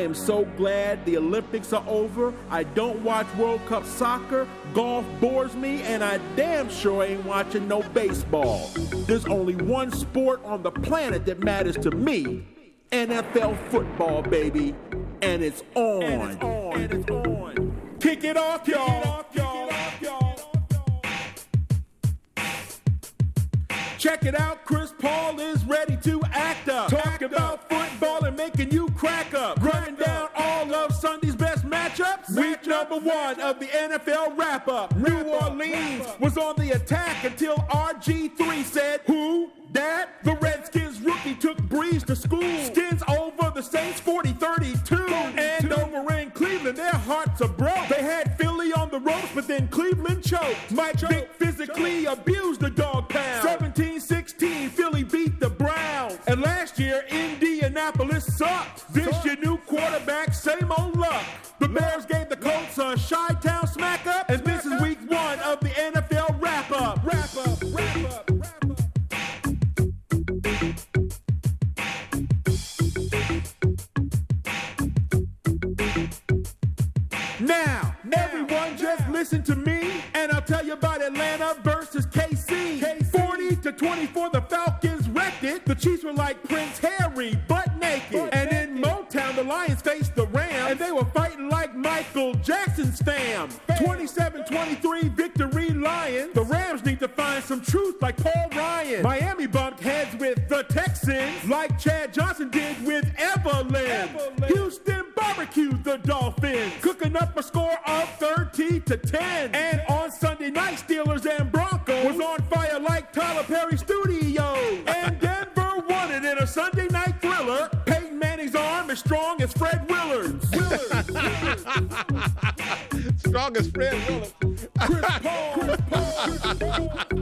am so glad the Olympics are over. I don't watch World Cup soccer, golf bores me, and I damn sure ain't watching no baseball. There's only one sport on the planet that matters to me. NFL football, baby. And it's on. And it's on. Kick it off, y'all. Check it out, Chris Paul is ready to act up. Talk about football and making you crack up. Running down all of Sunday's best matchups. Week number 1 of the NFL wrap-up. New Orleans was on the attack until RG3 said, "Who? That?" The Redskins rookie took Breeze to school. Skins over the Saints 40-32. And over in Cleveland, their hearts are broke. They had Philly on the ropes, but then Cleveland choked. Mike Vick physically abused the dog pound. 17-16, Philly beat the Browns. And last year, Indianapolis sucked. This year, new quarterback, same old luck. The Bears gave the Colts a Chi-Town smack-up. And this is week 1 of the NFL wrap-up. Now, everyone just listen to me, and I'll tell you about Atlanta versus KC. 40-24, the Falcons wrecked it. The Chiefs were like Prince Harry, butt naked. And in Motown, the Lions faced the Rams, and they were fighting like Michael Jackson's fam. 27-23, victory Lions. The Rams need to find some truth like Paul Ryan. Miami bumped heads with the Texans, like Chad Johnson did with Evelyn. Houston barbecued the Dolphins, cooking up a score of 30-10. And on Sunday night, Steelers and Broncos was on fire like Tyler Perry Studios. And Denver won it in a Sunday night thriller. Peyton Manning's arm is strong as Fred Willard's. Strong as Fred Willard. Chris Paul.